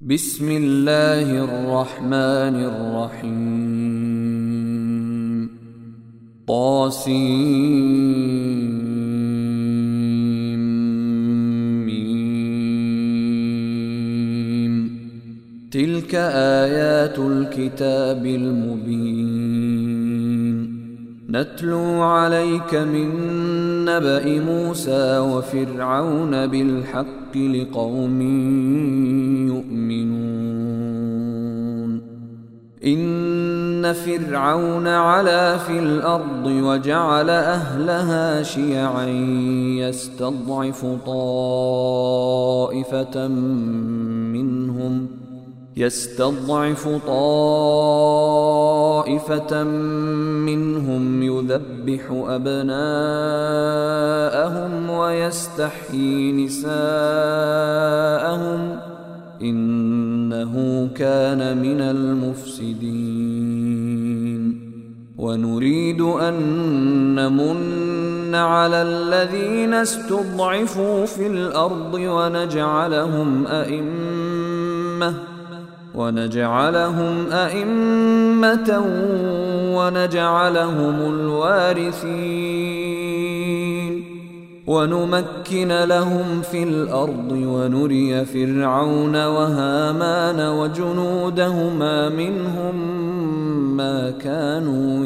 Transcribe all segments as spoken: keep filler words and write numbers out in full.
بسم الله الرحمن الرحيم طاسيم تلك آيات الكتاب المبين نتلو عليك من نبأ موسى وفرعون بالحق لقوم يؤمنون إن فرعون علا في الأرض وجعل أهلها شيعا يستضعف طائفة منهم يستضعف طائفة منهم يذبح أبناءهم ويستحيي نساءهم إنه كان من المفسدين ونريد أن نمن على الذين استضعفوا في الأرض ونجعلهم أئمة ونجعلهم أئمة ونجعلهم الوارثين ونمكن لهم في الأرض ونري فرعون وهامان وجنودهما منهم ما كانوا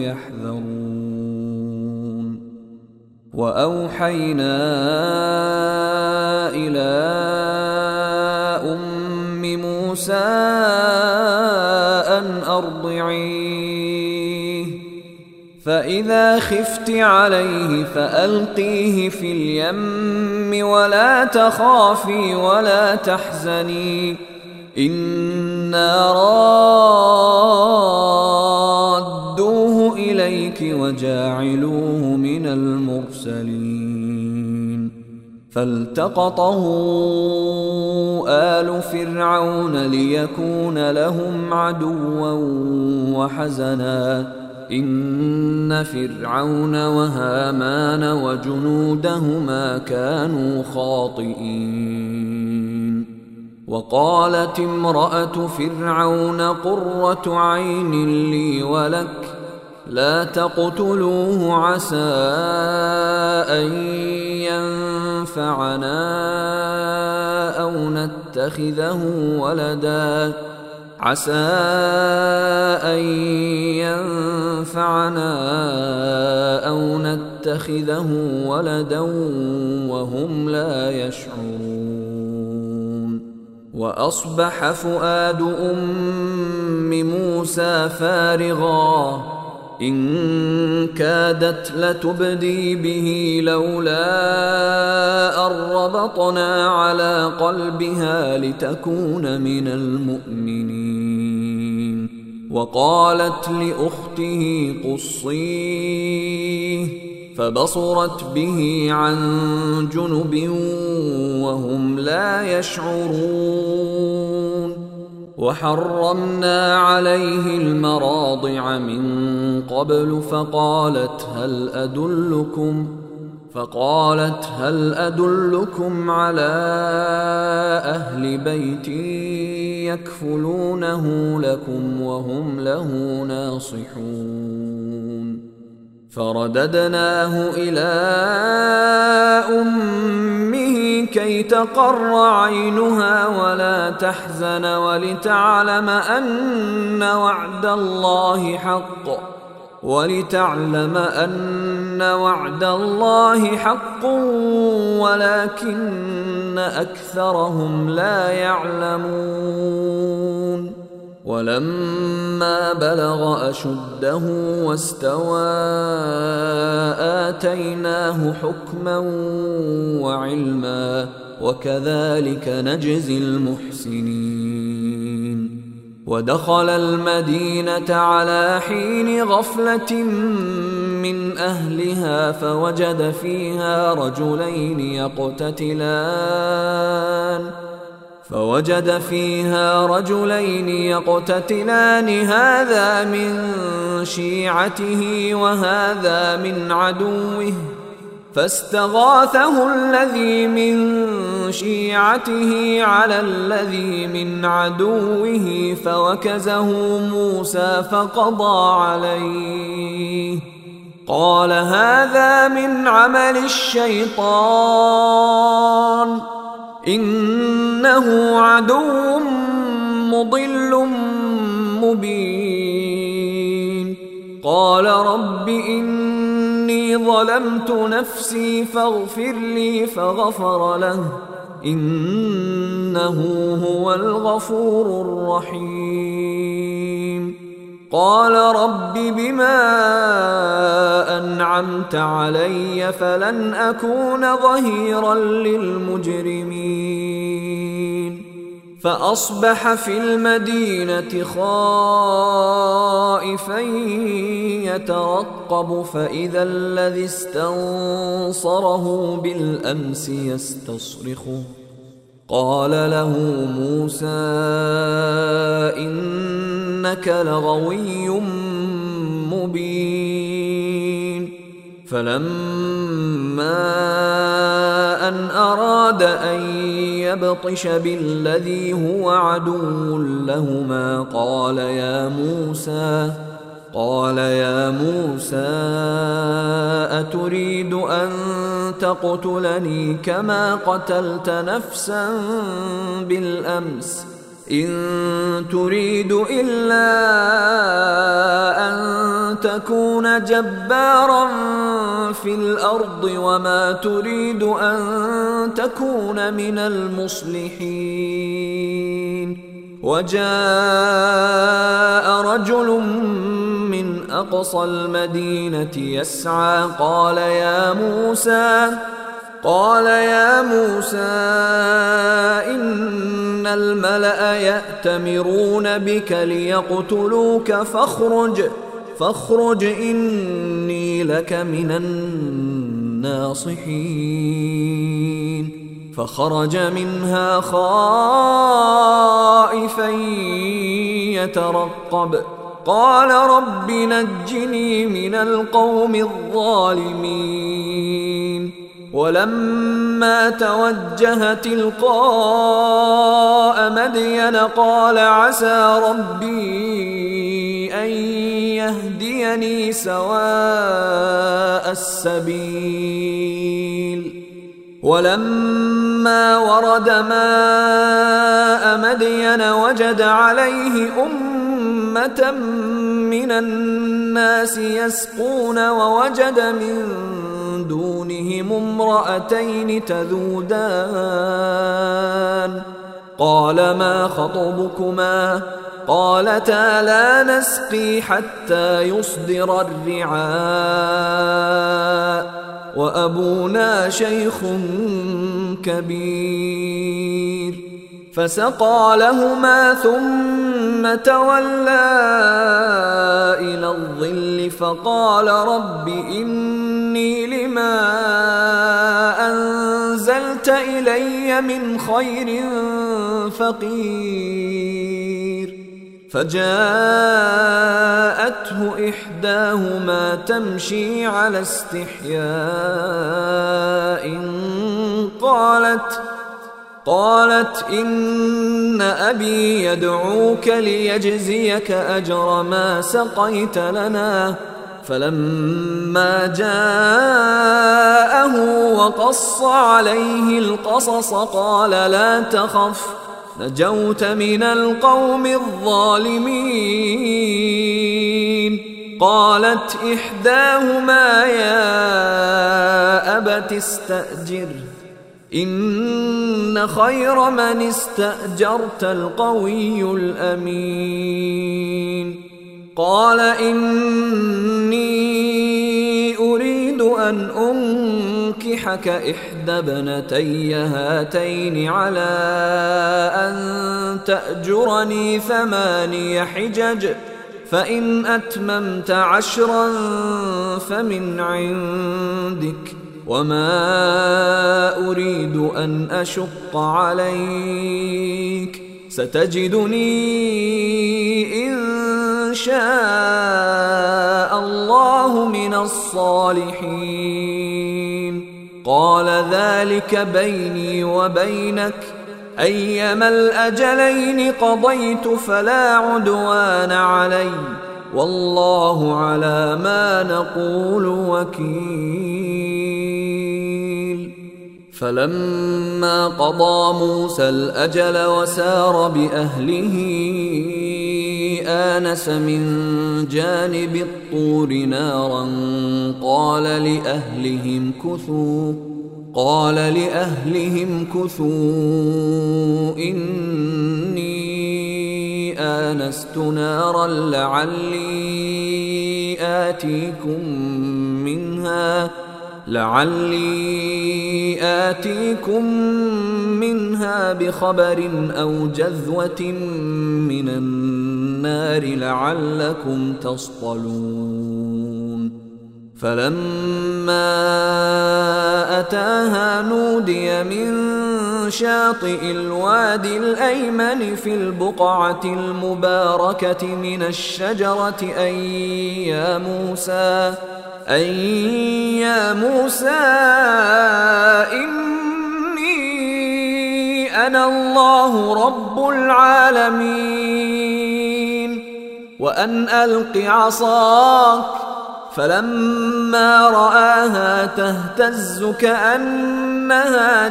يحذرون وأوحينا إلى أم موسى أن أرضعيه فإذا خفت عليه فألقيه في اليم ولا تخافي ولا تحزني إنا رادوه إليك وجاعلوه من المرسلين فالتقطه آل فرعون ليكون لهم عدوا وحزنا إن فرعون وهامان وجنودهما كانوا خاطئين وقالت امرأة فرعون قرة عين لي ولك لا تقتلوه عسى أن ينفعنا أو نتخذه ولدا عسى أن ينفعنا أو نتخذه ولدا وهم لا يشعرون وأصبح فؤاد أم موسى فارغا إن كادت لتبدي به لولا أن ربطنا على قلبها لتكون من المؤمنين وقالت لأخته قصيه فبصرت به عن جنب وهم لا يشعرون وحرمنا عليه المراضع من قبل فقالت هل أدلكم فقالت هل أدلكم على أهل بيت يكفلونه لكم وهم له ناصحون فرددناه إلى أمه كي تقر عينها ولا تحزن ولتعلم أن وعد الله حق ولتعلم أن وعد الله حق ولكن أكثرهم لا يعلمون ولما بلغ أشده واستوى آتيناه حكما وعلما وكذلك نجزي المحسنين ودخل المدينة على حين غفلة من أهلها فوجد فيها رجلين يقتتلان فوجد فيها رجلين يقتتلان هذا من شيعته وهذا من عدوه فاستغاثه الذي من شيعته على الذي من عدوه فوكزه موسى فقضى عليه. قال هذا من عمل الشيطان إنه عدو مضل مبين. قال رب إني ظلمت نفسي فاغفر لي فغفر له إنه هو الغفور الرحيم. قال رب بما أنعمت علي فلن أكون ظهيرا للمجرمين. فأصبح في المدينة خائفا يترقب فإذا الذي استنصره بالأمس يستصرخه. قال له موسى إنك لغوي مبين. فلما أن أراد أن يبطش بالذي هو عدو لهما قال يا موسى قال يا موسى أتريد أن تقتلني كما قتلت نفسا بالأمس إن تريد إلا أن تكون جبارا في الأرض وما تريد أن تكون من المصلحين. وجاء رجل من أقصى المدينة يسعى قال يا موسى قال يا موسى إن الملأ يأتمرون بك ليقتلوك فاخرج فاخرج إني لك من الناصحين. فخرج منها خائفا يترقب قال رب نجني من القوم الظالمين. ولما توجه تلقاء مدين قال عسى ربي أن يهديني سواء السبيل. ولما ورد ماء مدين وجد عليه أمة من الناس يسقون ووجد من دونهم امرأتين تذودان. قال ما خطبكما قالتا لا نسقي حتى يصدر الرعاء وأبونا شيخ كبير. فسقى لهما ثم تولى إلى الظل فقال رب إني لما أنزلت إلي من خير فقير. فجاءته إحداهما تمشي على استحياء قالت قالت إن أبي يدعوك ليجزيك أجر ما سقيت لنا. فلما جاءه وقص عليه القصص قال لا تخف نجوت من القوم الظالمين. قالت إحداهما يا أبت استأجره إن خير من استأجرت القوي الأمين. قال إني أريد أن أنكحك إحدى ابنتي هاتين على أن تأجرني ثماني حجج فإن أتممت عشرا فمن عندك وما أريد أن أشق عليك ستجدني إن شاء الله من الصالحين. قال ذلك بيني وبينك أيما الأجلين قضيت فلا عدوان علي والله على ما نقول وكيل. فلما قضى موسى الأجل وسار بأهله آنس من جانب الطور نارا قال لأهلهم كثوا قال لأهلهم كثوا إني آنست نارا لعلي آتيكم منها لعلي آتيكم منها بخبر أو جذوة من النار لعلكم تصطلون. فلما أتاها نودي من شاطئ الوادي الأيمن في البقعة المباركة من الشجرة أن يا موسى أن يا موسى إني أنا الله رب العالمين وأن ألق عصاك. فلما رآها تهتز كأنها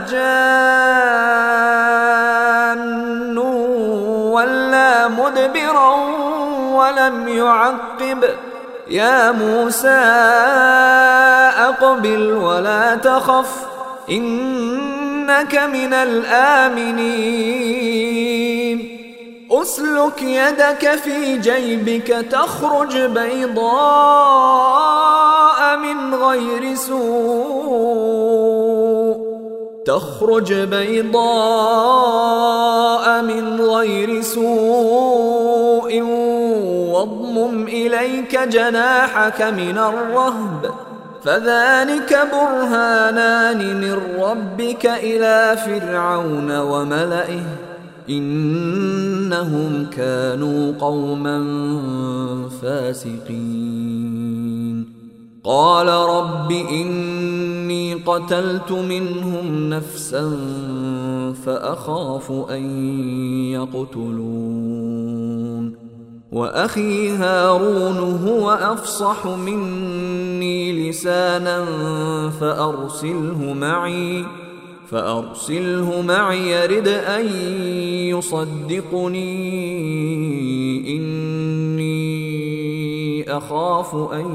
جان ولا مدبرا ولم يعقب يا موسى أقبل ولا تخف إنك من الآمنين. أسلك يدك في جيبك تخرج بيضاء من غير سوء تخرج بيضاء من غير سوء واضمم إليك جناحك من الرهب فذلك برهانان من ربك إلى فرعون وملئه إنهم كانوا قوما فاسقين. قال رب إني قتلت منهم نفسا فأخاف أن يقتلون وأخي هارون هو أفصح مني لسانا فأرسله معي فأرسله معي يرد أن يصدقني إني أخاف أن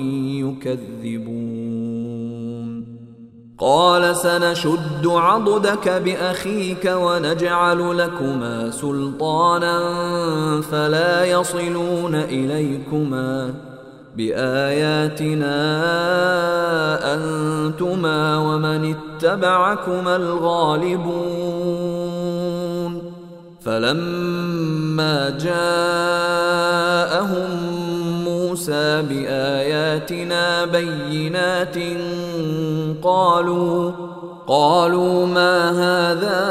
يكذبون. قال سنشد عضدك بأخيك ونجعل لكما سلطانا فلا يصلون إليكما بآياتنا أنتما ومن اتبعكما الغالبون. فلما جاءهم موسى بآياتنا بينات قالوا قالوا ما هذا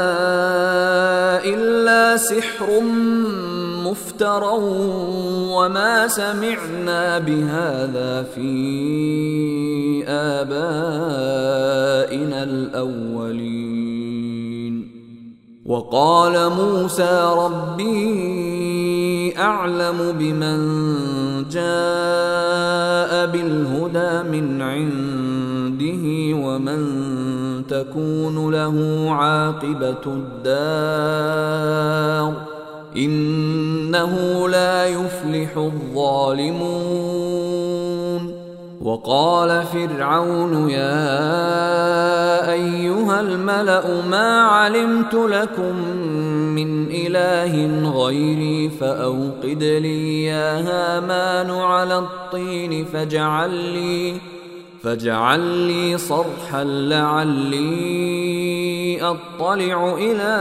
إلا سحر مفترى وما سمعنا بهذا في آبائنا الأولين. وقال موسى ربي أعلم بمن جاء بالهدى من عنده ومن تكون له عاقبة الدار إنه لا يفلح الظالمون. وقال فرعون يا أيها الملأ ما علمت لكم من إله غيري فأوقد لي يا هامان على الطين فاجعل لي فاجعل لي صرحا لعلي أطلع إلى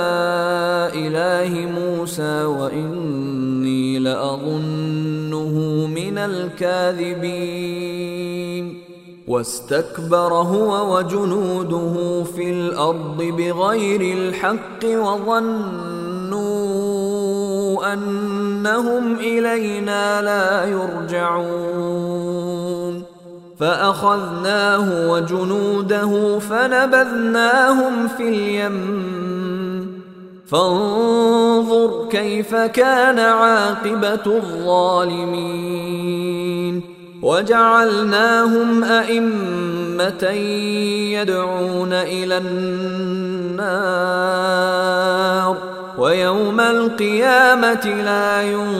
إله موسى وإني لأظنه من الكاذبين. واستكبر هو وجنوده في الأرض بغير الحق وظنوا أنهم إلينا لا يرجعون. فأخذناه وجنوده فنبذناهم في اليم فانظر كيف كان عاقبة الظالمين وجعلناهم أئمة يدعون إلى النار ويوم القيامة لا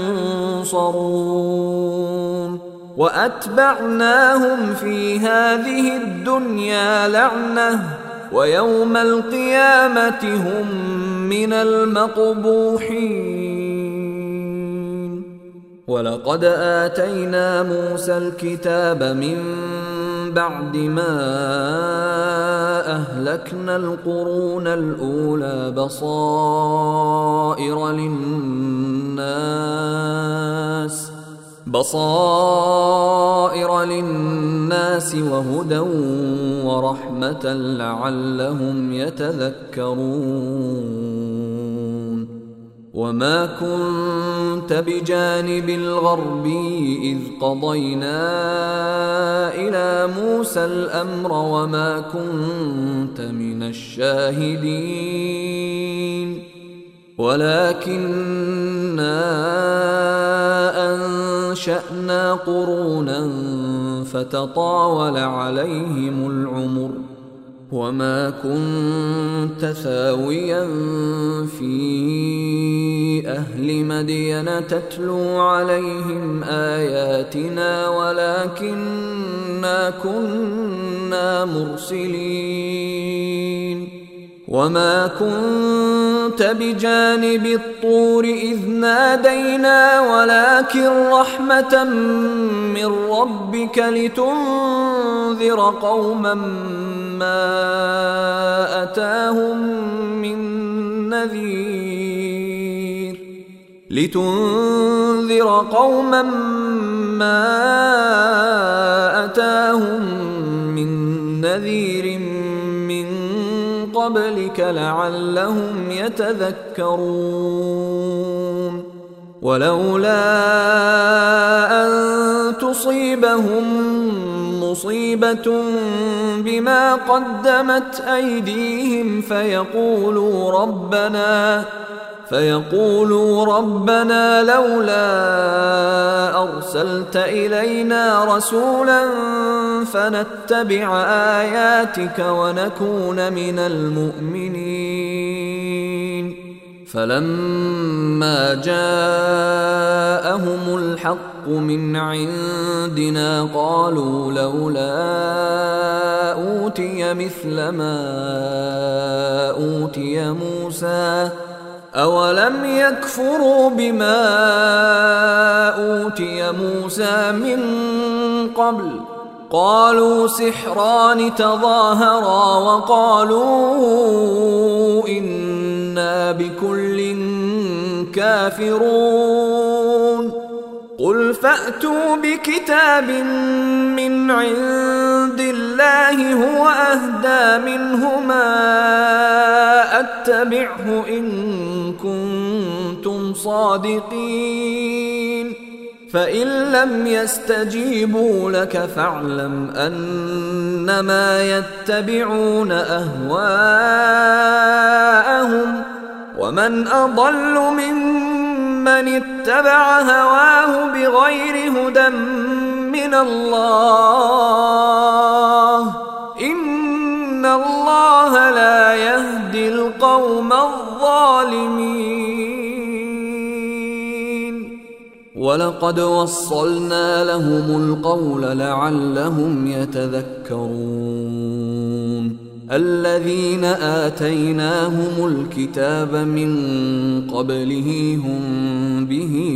ينصرون وأتبعناهم في هذه الدنيا لعنة ويوم القيامة هم من المقبوحين ولقد آتينا موسى الكتاب من بعد ما أهلكنا القرون الأولى بصائر للناس بصائر للناس وهدى ورحمة لعلهم يتذكرون وما كنت بجانب الغربي إذ قضينا إلى موسى الأمر وما كنت من الشاهدين ولكننا أنشأنا قرونا فتطاول عليهم العمر وما كنت ثاويا في أهل مدين تتلو عليهم آياتنا ولكننا كنا مرسلين وما كنت بجانب الطور إذ نادينا ولكن رحمة من ربك لتنذر قوما ما أتاهم من نذير لتنذر قوما ما أتاهم من نذير من قبلك لعلهم يتذكرون ولولا أن تصيبهم مصيبة بما قدمت أيديهم فيقولوا ربنا فيقولوا ربنا لولا أرسلت إلينا رسولا فنتبع آياتك ونكون من المؤمنين فلما جاءهم الحق من عندنا قالوا لولا أوتي مثل ما أوتي موسى أولم يكفروا بما أوتي موسى من قبل قالوا سحران تظاهرا وقالوا إنا بكل كافرون قل فأتوا بكتاب من عند الله هو أهدى منهما أتبعه إن كنتم صادقين فإن لم يستجيبوا لك فاعلم أنما يتبعون أهواءهم ومن أضل ممن اتبع هواه بغير هدى من الله إن الله لا يهدي القوم الظالمين ولقد وصلنا لهم القول لعلهم يتذكرون الذين آتيناهم الكتاب من قبله هم به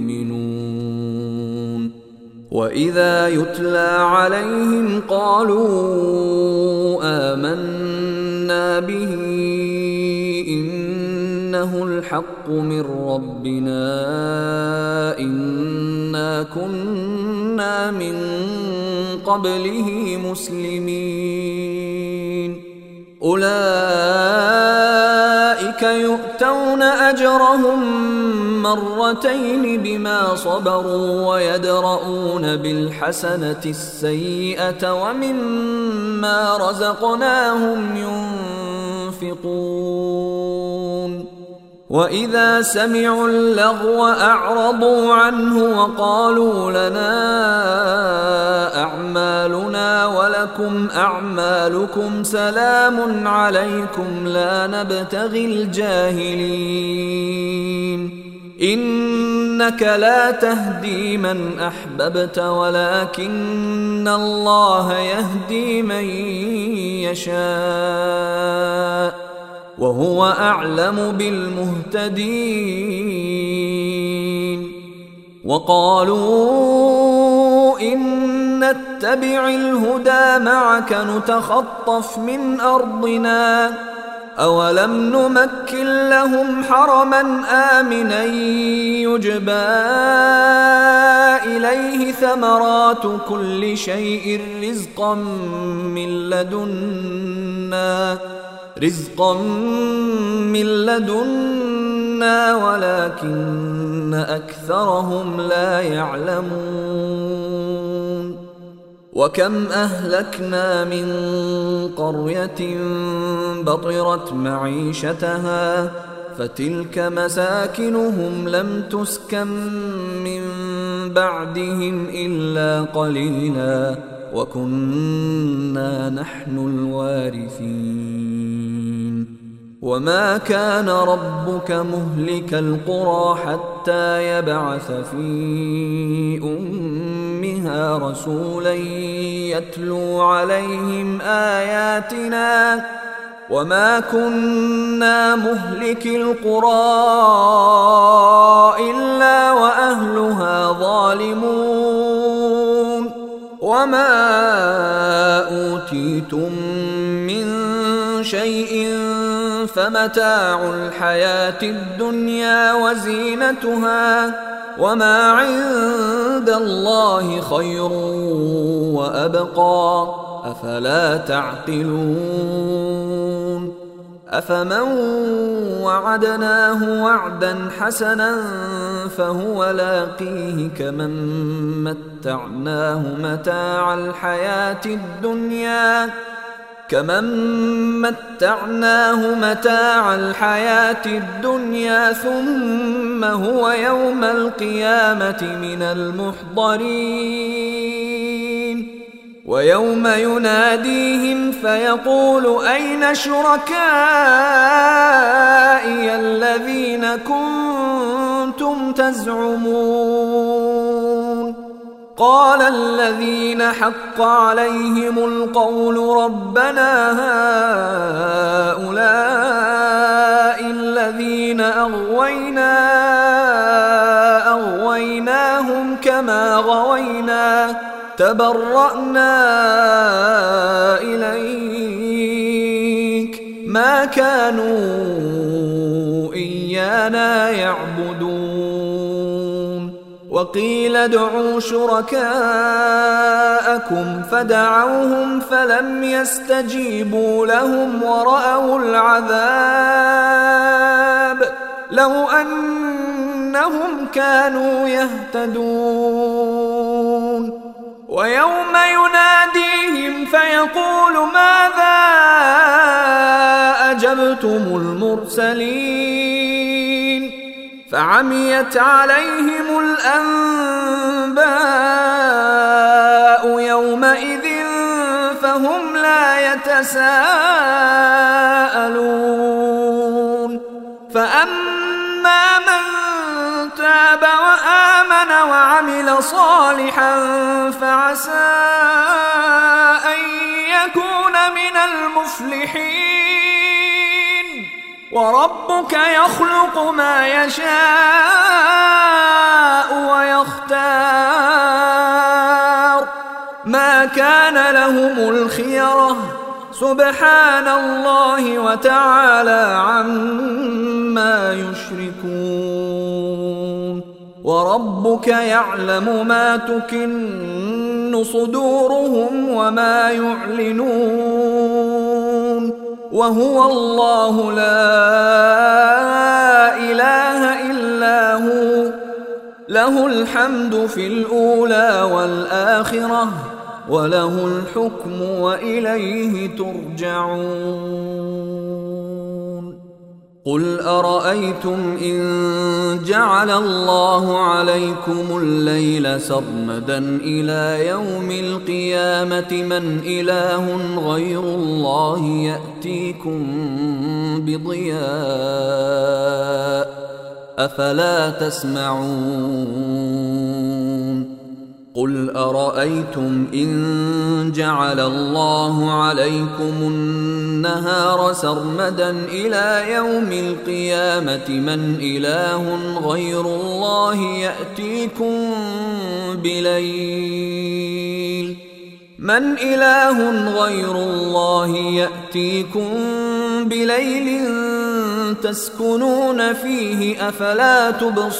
يؤمنون وإذا يتلى عليهم قالوا آمنا به إنه الحق من ربنا إنا كنا من قبله مسلمين أولئك يؤتون أجرهم مرتين بما صبروا ويدرؤون بالحسنة السيئة ومما رزقناهم ينفقون وإذا سمعوا اللغو أعرضوا عنه وقالوا لنا أعمالنا ولكم أعمالكم سلام عليكم لا نبتغي الجاهلين إنك لا تهدي من أحببت ولكن الله يهدي من يشاء وهو أعلم بالمهتدين وقالوا إن نتبع الهدى معك نتخطف من أرضنا أولم نمكن لهم حرما آمنا يجبى إليه ثمرات كل شيء رزقا من لدنا رزقا من لدنا ولكن أكثرهم لا يعلمون وكم أهلكنا من قرية بطرت معيشتها فتلك مساكنهم لم تسكن من بعدهم إلا قليلا وكنا نحن الوارثين وما كان ربك مهلك القرى حتى يبعث في أمها رسولا يتلو عليهم آياتنا وما كنا مهلك القرى إلا وأهلها ظالمون وما أوتيتم من شيء فمتاع الحياة الدنيا وزينتها وما عند الله خير وأبقى أفلا تعقلون أفمن وعدناه وعدا حسنا فهو لاقيه كمن متعناه متاع الحياة الدنيا كمن متعناه متاع الحياة الدنيا ثم هو يوم القيامة من المحضرين ويوم يناديهم فيقول أين شركائي الذين كنتم تزعمون قال الذين حق عليهم القول ربنا هؤلاء الذين أغوينا أغويناهم كما غوينا تبرأنا إليك ما كانوا إيانا يعبدون وقيل ادعوا شركاءكم فدعوهم فلم يستجيبوا لهم ورأوا العذاب لو أنهم كانوا يهتدون ويوم يناديهم فيقول ماذا أجبتم المرسلين فعميت عليهم الأنباء يومئذ فهم لا يتساءلون فأما من تاب وآمن وعمل صالحا فعسى أن يكون من المفلحين وربك يخلق ما يشاء ويختار ما كان لهم الخيرة سبحان الله وتعالى عما يشركون وربك يعلم ما تكن صدورهم وما يعلنون وهو الله لا إله إلا له له الحمد في الأولى والآخرة وله الحكم وإليه ترجعون قل أرأيتم إن جعل الله عليكم الليل سرمدا إلى يوم القيامة من إله غير الله يأتيكم بضياء أفلا تسمعون قل أرأيتم إن جعل الله عليكم النهار سرمدا إلى يوم القيامة من إله غير الله يأتيكم بليل من إله غير الله يأتيكم بليل تسكنون فيه أفلا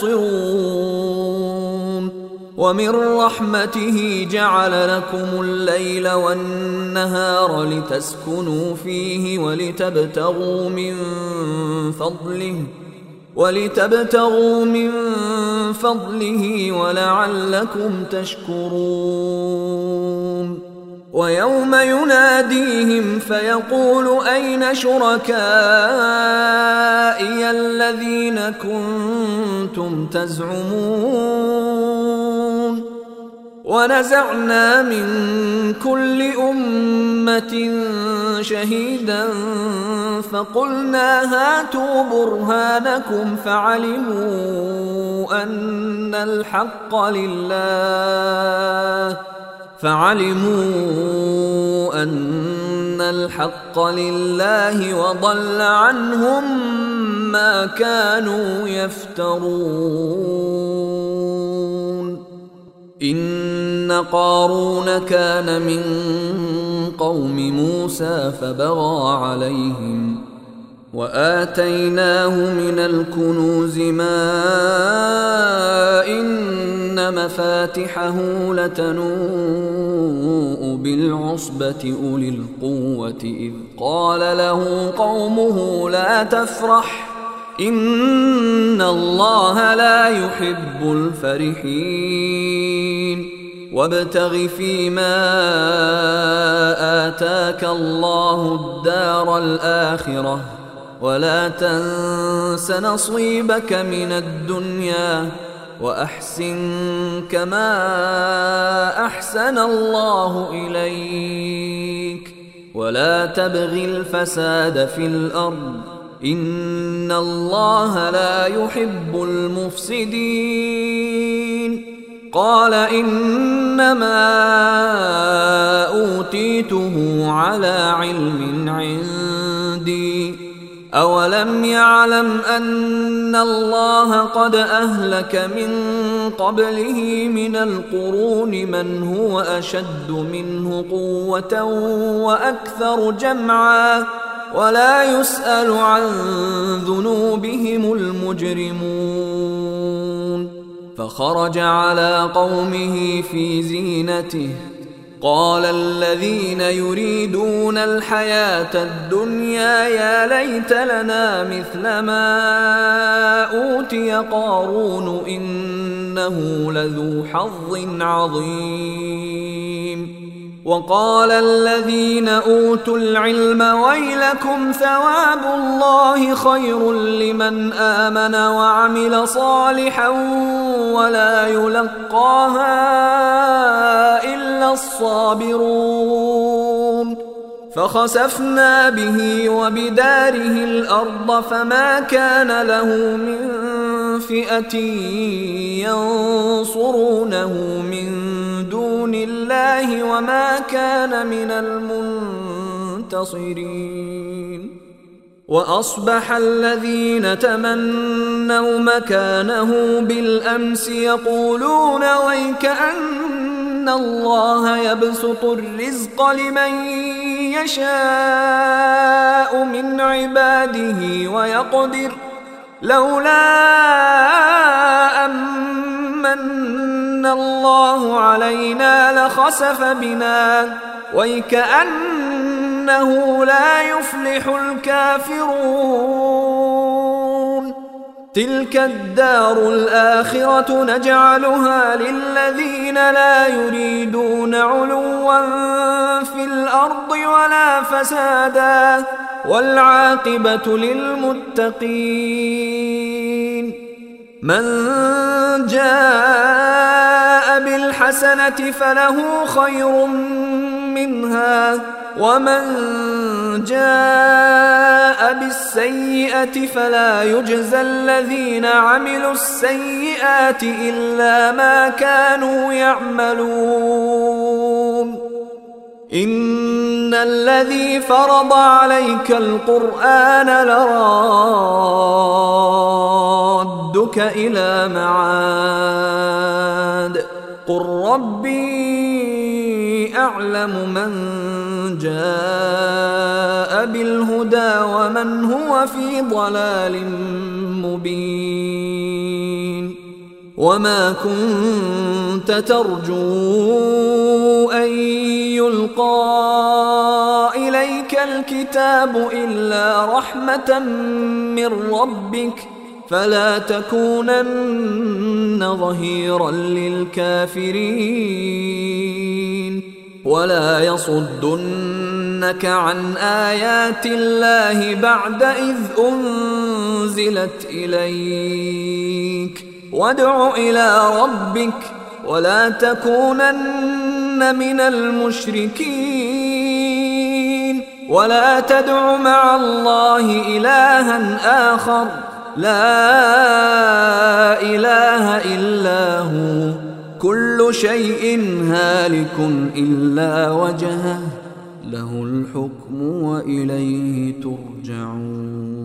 تبصرون ومن رحمته جعل لكم الليل والنهار لتسكنوا فيه ولتبتغوا من فضله ولتبتغوا من فضله ولعلكم تشكرون ويوم يناديهم فيقول أين شركائي الذين كنتم تزعمون ونزعنا من كل أمة شهيدا فقلنا هاتوا برهانكم فعلموا أن الحق لله فعلموا أن الحق لله وضل عنهم ما كانوا يفترون إن قارون كان من قوم موسى فبغى عليهم وآتيناه من الكنوز ما إن مفاتحه لتنوء بالعصبة أولي القوة إذ قال له قومه لا تفرح إن الله لا يحب الفرحين وابتغ فيما آتاك الله الدار الآخرة ولا تنس نصيبك من الدنيا وأحسن كما أحسن الله إليك ولا تبغ الفساد في الأرض إن الله لا يحب المفسدين قال إنما أوتيته على علم عندي أولم يعلم أن الله قد أهلك من قبله من القرون من هو أشد منه قوة وأكثر جمعا ولا يسأل عن ذنوبهم المجرمون فخرج على قومه في زينته قال الذين يريدون الحياة الدنيا يا ليت لنا مثل ما أوتي قارون إنه لذو حظ عظيم وقال الذين أوتوا العلم ويلكم ثواب الله خير لمن آمن وعمل صالحا ولا يلقاها إلا الصابرون فخسفنا به وبداره الأرض فما كان له من فئة ينصرونه من دون الله وما كان من المنتصرين وأصبح الذين تمنوا مكانه بالأمس يقولون ويكأن الله يبسط الرزق لمن يشاء من عباده ويقدر لولا أمن الله علينا لخسف بنا ويكأنه لا يفلح الكافرون تلك الدار الآخرة نجعلها للذين لا يريدون علوا في الأرض ولا فسادا والعاقبة للمتقين. من جاء بالحسنة فله خير منها ومن جاء بالسيئة فلا يجزى الذين عملوا السيئات إلا ما كانوا يعملون. إن الذي فرض عليك القرآن لرادك إلى معاد قل ربي أعلم من جاء بالهدى ومن هو في ضلال مبين. وما كنت ترجو أن يلقى إليك الكتاب إلا رحمة من ربك فلا تكونن ظهيرا للكافرين ولا يصدنك عن آيات الله بعد إذ أنزلت إليك وادع إلى ربك ولا تكونن من المشركين ولا تدع مع الله إلها آخر لا إله إلا هو كل شيء هالك إلا وجهه له الحكم وإليه ترجعون.